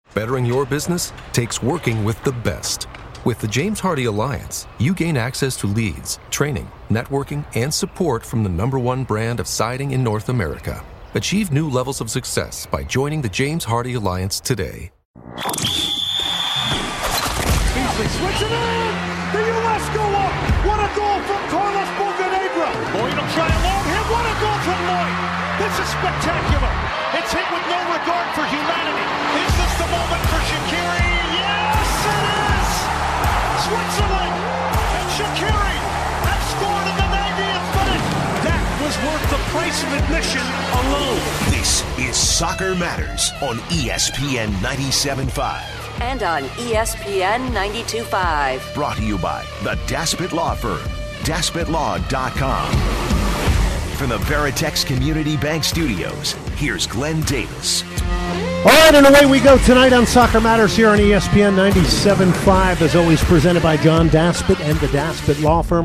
Bettering your business takes working with the best. With the James Hardie Alliance, you gain access to leads, training, networking, and support from the #1 brand of siding in North America. Achieve new levels of success by joining the James Hardie Alliance today. Beasley switching in! The U.S. go up! What a goal from Carlos Bocanegra! Lloyd will try a long hit. What a goal from Lloyd! This is spectacular! It's hit with no regard for humanity. Is this the moment for Shaqiri? Yes, it is! Switzerland and Shaqiri have scored in the 90th minute. That was worth the price of admission alone. This is Soccer Matters on ESPN 97.5. And on ESPN 92.5. Brought to you by the Daspit Law Firm, DaspitLaw.com. From the Veritex Community Bank Studios, here's Glenn Davis. All right, and away we go tonight on Soccer Matters here on ESPN 97.5, as always presented by John Daspit and the Daspit Law Firm.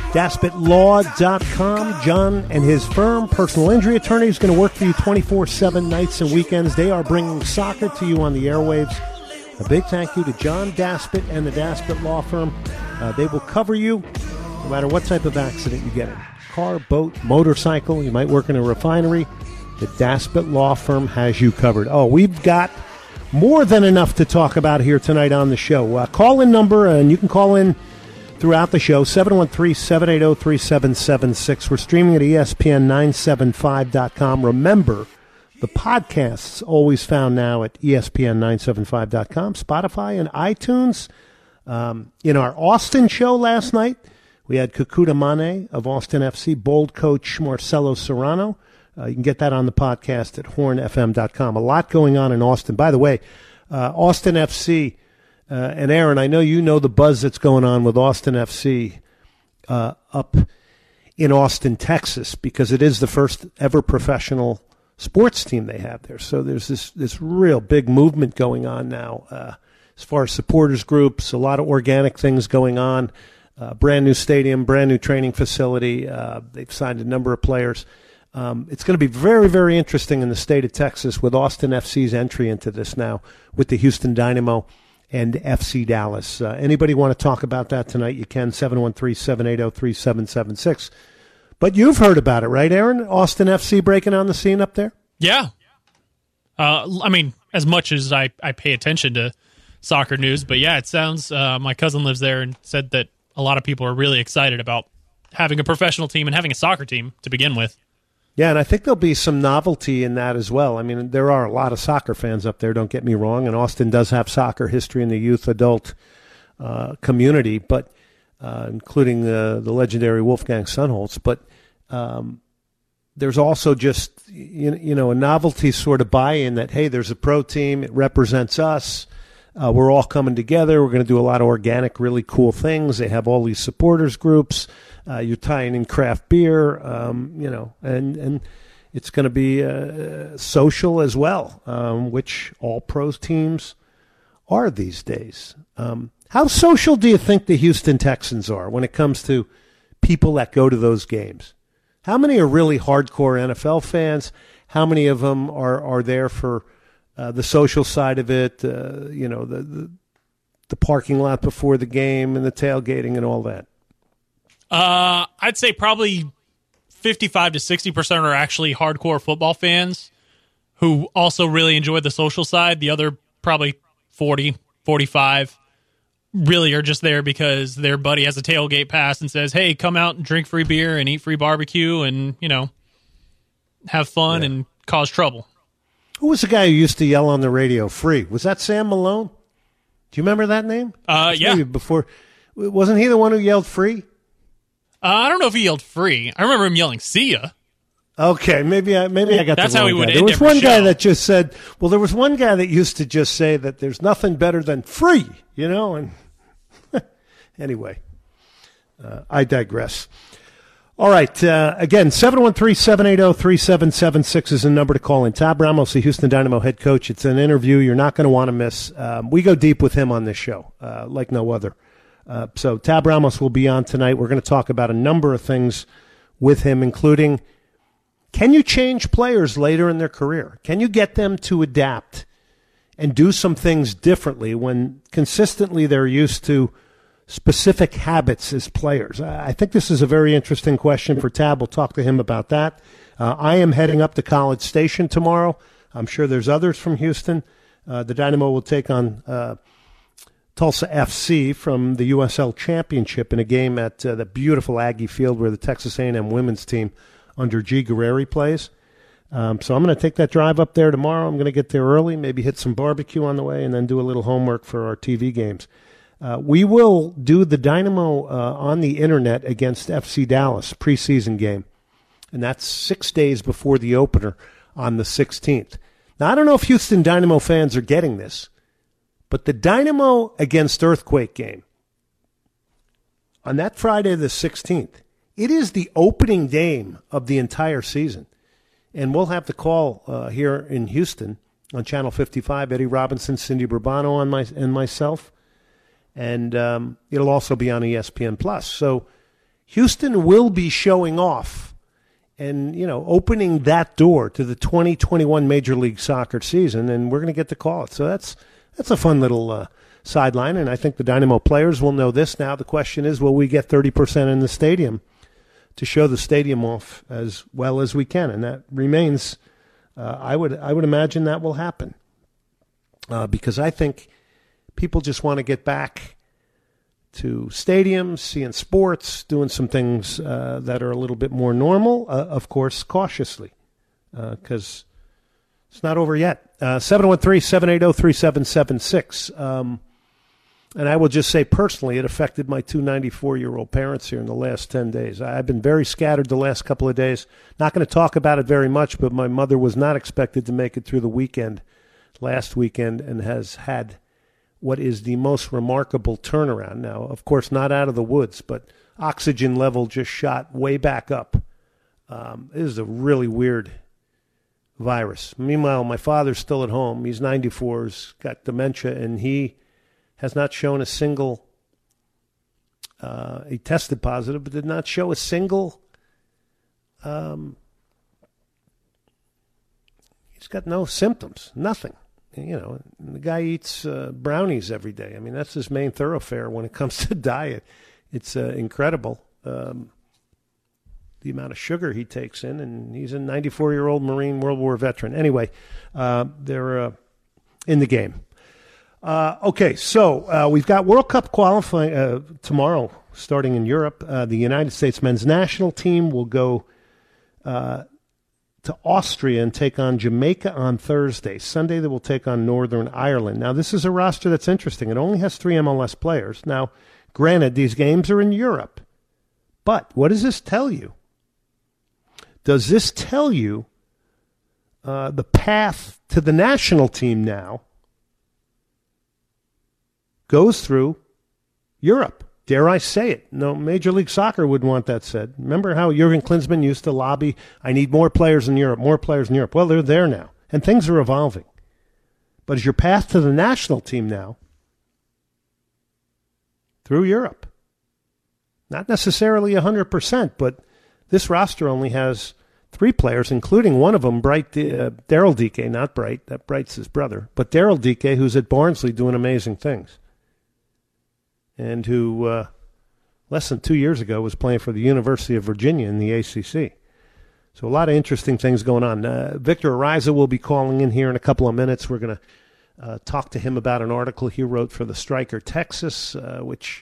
DaspitLaw.com. John and his firm, personal injury attorney, is going to work for you 24/7 nights and weekends. They are bringing soccer to you on the airwaves. A big thank you to John Daspit and the Daspit Law Firm. They will cover you no matter what type of accident you get in. Car, boat, motorcycle, you might work in a refinery. The Daspit Law Firm has you covered. Oh, we've got more than enough to talk about here tonight on the show. Call-in number, and you can call in throughout the show, 713-780-3776. We're streaming at ESPN975.com. Remember, the podcast's always found now at ESPN975.com, Spotify, and iTunes. In our Austin show last night, we had Kekuta Mane of Austin FC, bold coach Marcelo Serrano. You can get that on the podcast at hornfm.com. A lot going on in Austin. By the way, Austin FC, and Aaron, I know you know the buzz that's going on with Austin FC up in Austin, Texas, because it is the first ever professional sports team they have there. So there's this real big movement going on now as far as supporters groups, a lot of organic things going on, brand new stadium, brand new training facility. They've signed a number of players. It's going to be very, very interesting in the state of Texas with Austin FC's entry into this now with the Houston Dynamo and FC Dallas. Anybody want to talk about that tonight, you can, 713-780-3776. But you've heard about it, right, Aaron? Austin FC breaking on the scene up there? Yeah. I mean, as much as I pay attention to soccer news, but yeah, it sounds, my cousin lives there and said that a lot of people are really excited about having a professional team and having a soccer team to begin with. Yeah, and I think there'll be some novelty in that as well. I mean, there are a lot of soccer fans up there, don't get me wrong, and Austin does have soccer history in the youth adult community, but including the legendary Wolfgang Sunholz. But there's also just, you know, a novelty sort of buy-in that, hey, there's a pro team, it represents us, we're all coming together, we're going to do a lot of organic, really cool things. They have all these supporters groups. You're tying in craft beer, you know, and it's going to be social as well, which all pros teams are these days. How social do you think the Houston Texans are when it comes to people that go to those games? How many are really hardcore NFL fans? How many of them are there for the social side of it, you know, the parking lot before the game and the tailgating and all that? I'd say probably 55 to 60% are actually hardcore football fans who also really enjoy the social side. The other probably 40, 45 really are just there because their buddy has a tailgate pass and says, hey, come out and drink free beer and eat free barbecue and, you know, have fun and cause trouble. Who was the guy who used to yell on the radio, free? Was that Sam Malone? Do you remember that name? Yeah. Maybe before. Wasn't he the one who yelled free? I don't know if he yelled free. I remember him yelling, see ya. Okay, maybe I got That's the wrong how he would guy. end There was every one guy show. that just said, well, there was one guy that used to just say that there's nothing better than free, you know, and anyway, I digress. All right, again, 713-780-3776 is the number to call in. Tab Ramos, the Houston Dynamo head coach. It's an interview you're not going to want to miss. We go deep with him on this show, like no other. So Tab Ramos will be on tonight. We're going to talk about a number of things with him, including, can you change players later in their career? Can you get them to adapt and do some things differently when consistently they're used to specific habits as players? I think this is a very interesting question for Tab. We'll talk to him about that. I am heading up to College Station tomorrow. I'm sure there's others from Houston. The Dynamo will take on Tulsa FC from the USL Championship in a game at the beautiful Aggie Field where the Texas A&M women's team under G. Guerreri plays. So I'm going to take that drive up there tomorrow. I'm going to get there early, maybe hit some barbecue on the way, and then do a little homework for our TV games. We will do the Dynamo on the internet against FC Dallas preseason game, and that's 6 days before the opener on the 16th. Now, I don't know if Houston Dynamo fans are getting this, but the Dynamo against Earthquake game on that Friday the 16th, it is the opening game of the entire season. And we'll have the call here in Houston on Channel 55, Eddie Robinson, Cindy Bourbano, and myself. And it'll also be on ESPN+. So Houston will be showing off and, opening that door to the 2021 Major League Soccer season, and we're going to get to call it. So that's a fun little sideline, and I think the Dynamo players will know this now. The question is, will we get 30% in the stadium to show the stadium off as well as we can? And that remains, I would imagine that will happen because I think people just want to get back to stadiums, seeing sports, doing some things that are a little bit more normal, of course, cautiously, because it's not over yet. 713-780-3776. And I will just say personally, it affected my two 94-year-old parents here in the last 10 days. I've been very scattered the last couple of days. Not going to talk about it very much, but my mother was not expected to make it through the weekend, last weekend, and has had what is the most remarkable turnaround. Now, of course, not out of the woods, but oxygen level just shot way back up. This is a really weird virus. Meanwhile, my father's still at home. He's 94, he's got dementia, and he has not shown a single, he tested positive, but did not show a single, he's got no symptoms, nothing. The guy eats brownies every day. I mean, that's his main thoroughfare when it comes to diet. It's incredible, the amount of sugar he takes in, and he's a 94-year-old Marine World War veteran. Anyway, they're in the game. Okay, so we've got World Cup qualifying tomorrow, starting in Europe. The United States men's national team will go to Austria and take on Jamaica on Thursday. Sunday, they will take on Northern Ireland. Now, this is a roster that's interesting. It only has 3 MLS players. Now, granted, these games are in Europe. But what does this tell you? Does this tell you the path to the national team now goes through Europe? Dare I say it? No, Major League Soccer would want that said. Remember how Jurgen Klinsmann used to lobby, I need more players in Europe, more players in Europe. Well, they're there now, and things are evolving. But is your path to the national team now through Europe? Not necessarily 100%, but this roster only has 3 players, including one of them, Daryl Dike, not Bright, that Bright's his brother, but Daryl Dike, who's at Barnsley doing amazing things, and who less than 2 years ago was playing for the University of Virginia in the ACC. So a lot of interesting things going on. Victor Ariza will be calling in here in a couple of minutes. We're going to talk to him about an article he wrote for the Striker Texas, which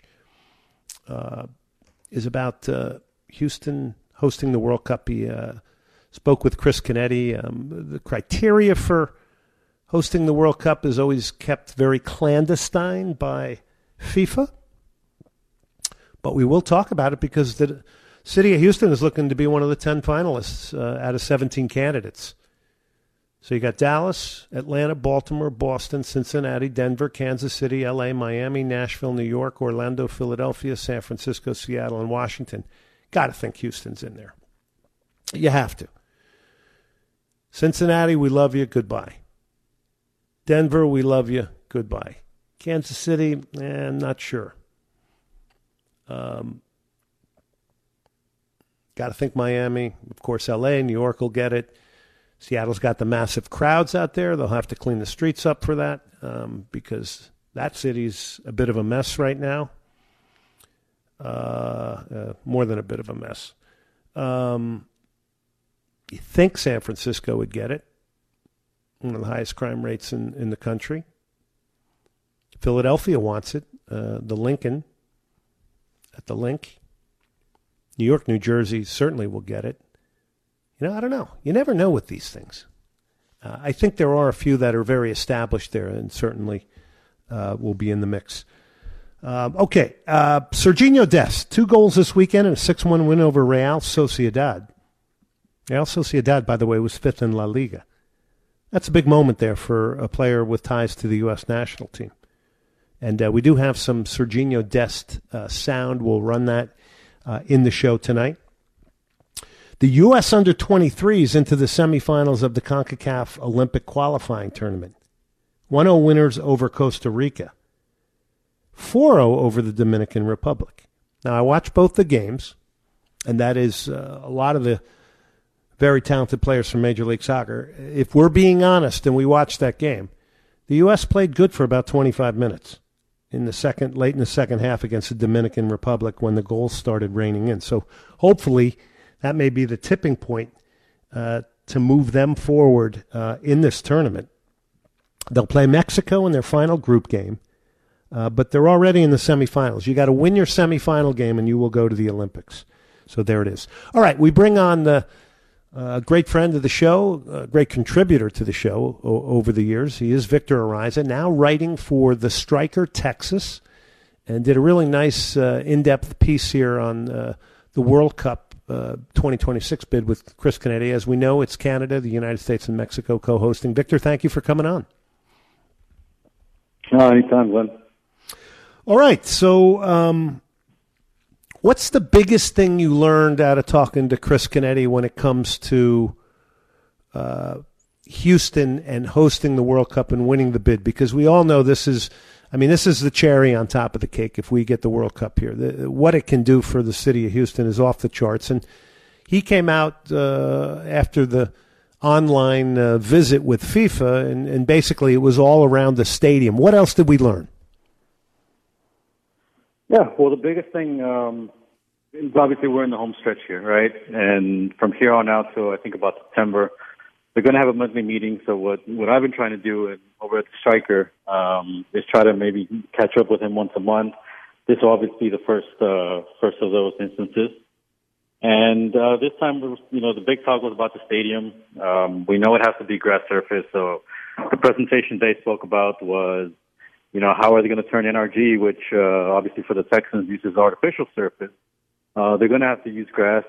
is about Houston hosting the World Cup. He spoke with Chris Canetti. The criteria for hosting the World Cup is always kept very clandestine by FIFA. But we will talk about it because the city of Houston is looking to be one of the 10 finalists out of 17 candidates. So you got Dallas, Atlanta, Baltimore, Boston, Cincinnati, Denver, Kansas City, L.A., Miami, Nashville, New York, Orlando, Philadelphia, San Francisco, Seattle, and Washington. Got to think Houston's in there. You have to. Cincinnati, we love you. Goodbye. Denver, we love you. Goodbye. Kansas City, I'm not sure. Got to think Miami. Of course, L.A., New York will get it. Seattle's got the massive crowds out there. They'll have to clean the streets up for that because that city's a bit of a mess right now. More than a bit of a mess. You think San Francisco would get it. One of the highest crime rates in the country. Philadelphia wants it. The Lincoln at the Link. New York, New Jersey certainly will get it. I don't know. You never know with these things. I think there are a few that are very established there and certainly will be in the mix. Okay. Sergiño Dest, 2 goals this weekend and a 6-1 win over Real Sociedad. Real Sociedad, by the way, was 5th in La Liga. That's a big moment there for a player with ties to the U.S. national team. And we do have some Sergiño Dest sound. We'll run that in the show tonight. The U.S. under-23s into the semifinals of the CONCACAF Olympic qualifying tournament. 1-0 winners over Costa Rica. 4-0 over the Dominican Republic. Now, I watched both the games, and that is a lot of the very talented players from Major League Soccer. If we're being honest and we watched that game, the U.S. played good for about 25 minutes late in the second half against the Dominican Republic when the goals started raining in. So hopefully that may be the tipping point to move them forward in this tournament. They'll play Mexico in their final group game, but they're already in the semifinals. You got to win your semifinal game and you will go to the Olympics. So there it is. All right, we bring on the great friend of the show, a great contributor to the show over the years. He is Victor Ariza, now writing for The Striker Texas, and did a really nice in-depth piece here on the World Cup 2026 bid with Chris Canetti. As we know, it's Canada, the United States, and Mexico co-hosting. Victor, thank you for coming on. Anytime, Glenn. All right, so what's the biggest thing you learned out of talking to Chris Canetti when it comes to Houston and hosting the World Cup and winning the bid? Because we all know this is the cherry on top of the cake if we get the World Cup here. What it can do for the city of Houston is off the charts. And he came out after the online visit with FIFA, and basically it was all around the stadium. What else did we learn? Yeah, well, the biggest thing is obviously we're in the home stretch here, right? And from here on out to I think about September, they're going to have a monthly meeting. So what I've been trying to do over at the Striker is try to maybe catch up with him once a month. This will obviously be the first of those instances. And this time, the big talk was about the stadium. We know it has to be grass surface. So the presentation they spoke about was, how are they going to turn NRG, which obviously for the Texans uses artificial surface. They're going to have to use grass.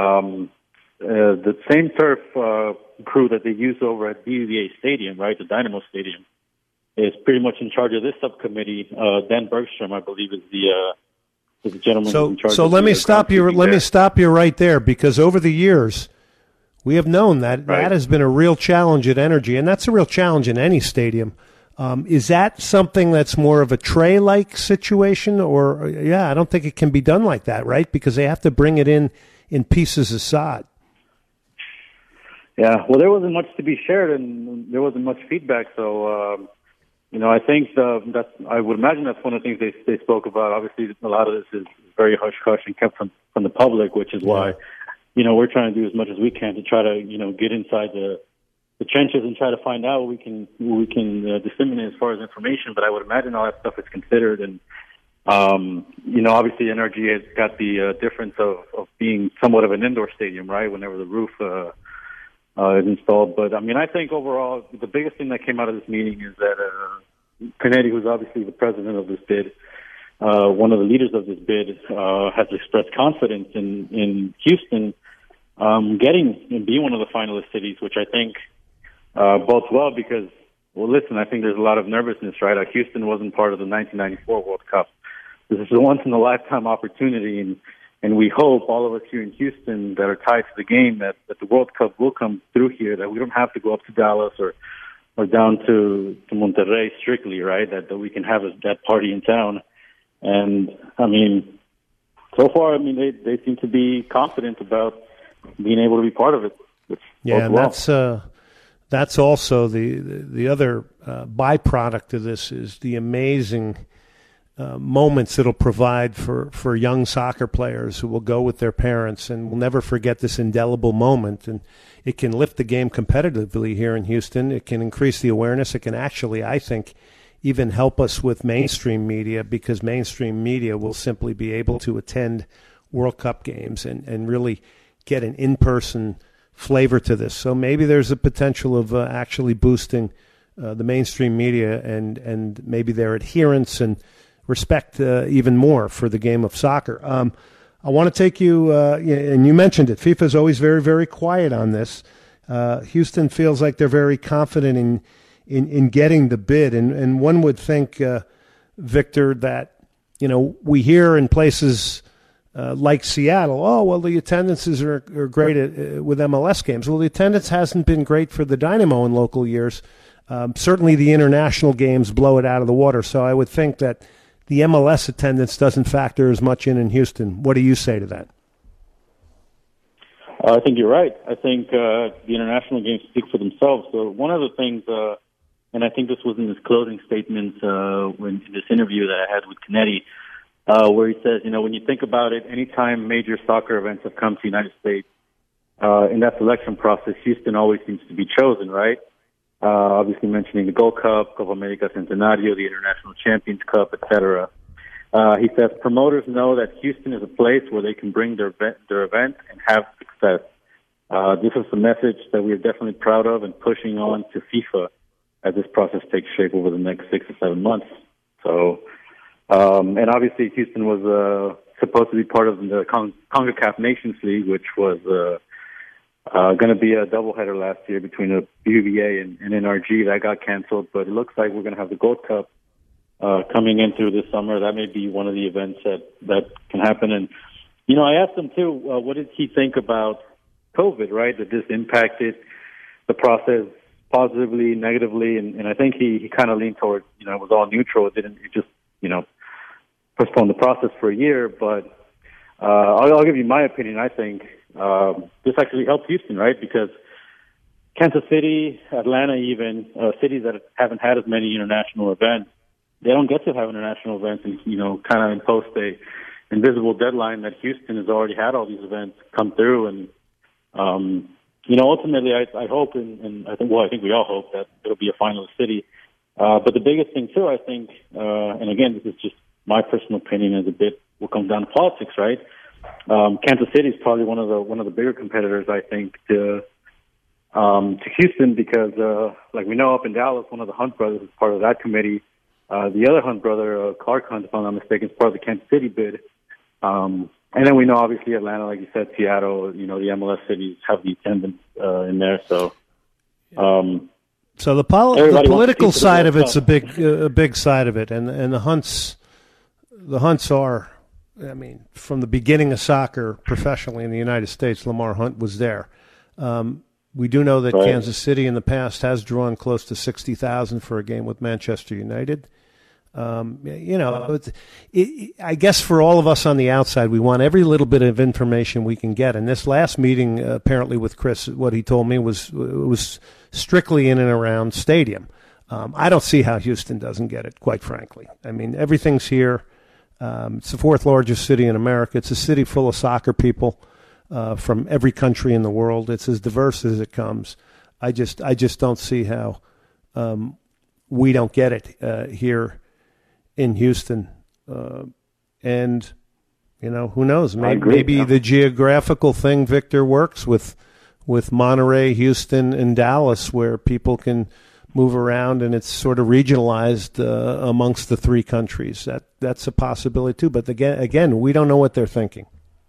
The same turf crew that they use over at BBVA Stadium, right, the Dynamo Stadium, is pretty much in charge of this subcommittee. Dan Bergstrom, I believe, is the gentleman who's in charge. So let me stop you. Let me stop you right there, because over the years we have known that that has been a real challenge at Energy, and that's a real challenge in any stadium. Is that something that's more of a tray-like situation, or I don't think it can be done like that, right? Because they have to bring it in pieces of sod. Yeah, well, there wasn't much to be shared, and there wasn't much feedback. So, I think I would imagine that's one of the things they spoke about. Obviously, a lot of this is very hush-hush and kept from the public, which is why, we're trying to do as much as we can to try to, get inside the trenches and try to find out what we can disseminate as far as information. But I would imagine all that stuff is considered, and obviously NRG has got the difference of being somewhat of an indoor stadium, right? Whenever the roof is installed. But I think overall the biggest thing that came out of this meeting is that Canetti, who's obviously the president of this bid, one of the leaders of this bid, has expressed confidence in Houston getting and being one of the finalist cities, which I think bodes well because, listen, I think there's a lot of nervousness, right? Houston wasn't part of the 1994 World Cup. This is a once-in-a-lifetime opportunity, and we hope, all of us here in Houston that are tied to the game, that the World Cup will come through here, that we don't have to go up to Dallas or down to Monterrey strictly, right? That we can have that party in town. And, so far, they seem to be confident about being able to be part of it. Yeah, and that's also the other byproduct of this is the amazing moments it'll provide for young soccer players who will go with their parents and will never forget this indelible moment. And it can lift the game competitively here in Houston. It can increase the awareness. It can actually, I think, even help us with mainstream media, because mainstream media will simply be able to attend World Cup games and really get an in-person flavor to this. So maybe there's a potential of actually boosting the mainstream media and maybe their adherence and respect even more for the game of soccer. I want to take you, and you mentioned it, FIFA is always very, very quiet on this. Houston feels like they're very confident in getting the bid. And one would think, Victor, that, we hear in places like Seattle, oh, well, the attendances are great with MLS games. Well, the attendance hasn't been great for the Dynamo in local years. Certainly the international games blow it out of the water. So I would think that the MLS attendance doesn't factor as much in Houston. What do you say to that? I think you're right. I think the international games speak for themselves. So one of the things, and I think this was in his closing statements in this interview that I had with Canetti, where he says, when you think about it, anytime major soccer events have come to the United States, in that selection process, Houston always seems to be chosen, right? Obviously mentioning the Gold Cup, Copa America Centenario, the International Champions Cup, etc. He says promoters know that Houston is a place where they can bring their event and have success. This is a message that we are definitely proud of and pushing on to FIFA as this process takes shape over the next 6 or 7 months. So, and obviously Houston was supposed to be part of the CONCACAF Nations League, which was going to be a doubleheader last year between the UVA and NRG. That got canceled, but it looks like we're going to have the Gold Cup coming in through this summer. That may be one of the events that can happen. And, I asked him, too, what did he think about COVID, right, that this impacted the process positively, negatively, and I think he kind of leaned towards, it was all neutral. It just, postponed the process for a year. But I'll give you my opinion. I think this actually helped Houston, right? Because Kansas City, Atlanta, even cities that haven't had as many international events, they don't get to have international events and kind of impose a invisible deadline that Houston has already had all these events come through. And ultimately, I hope, and I think we all hope that it'll be a finalist city. But the biggest thing too, I think, and again, this is just my personal opinion, is a bit will come down to politics, right? Kansas City is probably one of the bigger competitors, I think, to Houston, because like we know up in Dallas, one of the Hunt brothers is part of that committee. The other Hunt brother, Clark Hunt, if I'm not mistaken, is part of the Kansas City bid. And then we know, obviously, Atlanta, like you said, Seattle, the MLS cities have the attendance in there. So, so the political side of it's a big side of it, and the Hunts are. I mean, from the beginning of soccer professionally in the United States, Lamar Hunt was there. We do know that Kansas City in the past has drawn close to 60,000 for a game with Manchester United. I guess for all of us on the outside, we want every little bit of information we can get. And this last meeting, apparently with Chris, what he told me was strictly in and around stadium. I don't see how Houston doesn't get it, quite frankly. I mean, everything's here. It's the fourth largest city in America. It's a city full of soccer people from every country in the world. It's as diverse as it comes. I just don't see how we don't get it here in Houston. And who knows? Maybe the geographical thing, Victor, works with Monterey, Houston, and Dallas, where people can move around, and it's sort of regionalized amongst the three countries. That's a possibility too. But again, we don't know what they're thinking.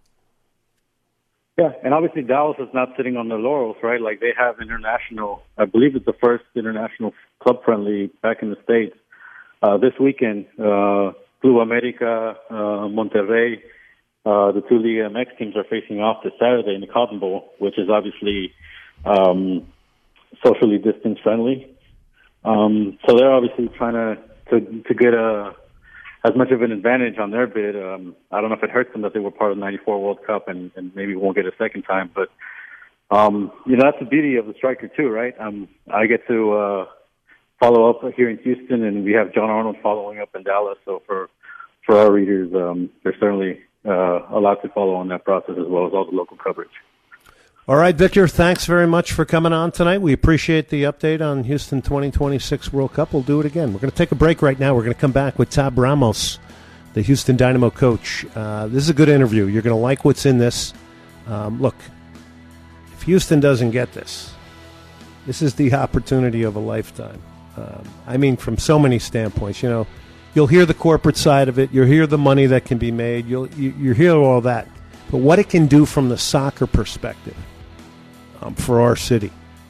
Yeah, and obviously Dallas is not sitting on their laurels, right? Like, they have international. I believe it's the first international club friendly back in the States this weekend. Club America, Monterrey, the two Liga MX teams are facing off this Saturday in the Cotton Bowl, which is obviously socially distance friendly. So they're obviously trying to get as much of an advantage on their bid. I don't know if it hurts them that they were part of the '94 World Cup and maybe won't get a second time, but That's the beauty of the striker too, right? I get to follow up here in Houston, and we have John Arnold following up in Dallas. So for our readers, there's certainly a lot to follow on that process, as well as all the local coverage. All right, Victor, thanks very much for coming on tonight. We appreciate the update on Houston 2026 World Cup. We'll do it again. We're going to take a break right now. We're going to come back with Tab Ramos, the Houston Dynamo coach. This is a good interview. You're going to like what's in this. Look, if Houston doesn't get this, this is the opportunity of a lifetime. From so many standpoints. You'll hear the corporate side of it. You'll hear the money that can be made. You'll hear all that. But what it can do from the soccer perspective for our city,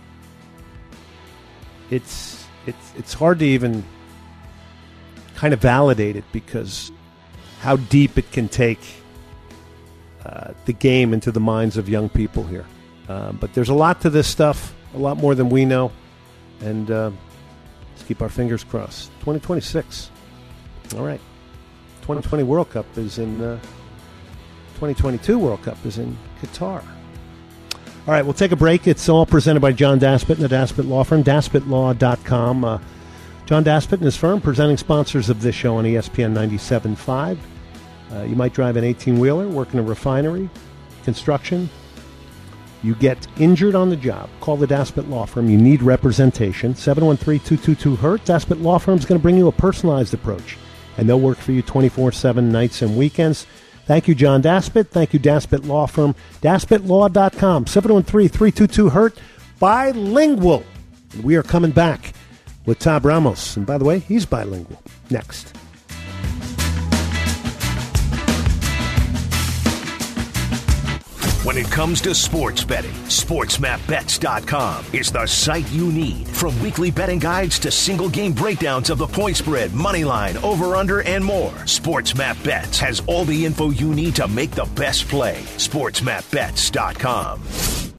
it's hard to even kind of validate it, because how deep it can take the game into the minds of young people here. But there's a lot to this stuff, a lot more than we know. And let's keep our fingers crossed. 2026. All right. 2020 World Cup is in 2022 World Cup is in Qatar. All right, we'll take a break. It's all presented by John Daspit and the Daspit Law Firm, DaspitLaw.com. John Daspit and his firm, presenting sponsors of this show on ESPN 97.5. You might drive an 18-wheeler, work in a refinery, construction. You get injured on the job. Call the Daspit Law Firm. You need representation. 713-222-HURT. Daspit Law Firm is going to bring you a personalized approach, and they'll work for you 24/7, nights and weekends. Thank you, John Daspit. Thank you, Daspit Law Firm. DaspitLaw.com. 713-322-HURT. Bilingual. And we are coming back with Tab Ramos. And by the way, he's bilingual. Next. When it comes to sports betting, SportsMapBets.com is the site you need. From weekly betting guides to single game breakdowns of the point spread, money line, over-under, and more, SportsMapBets has all the info you need to make the best play. SportsMapBets.com.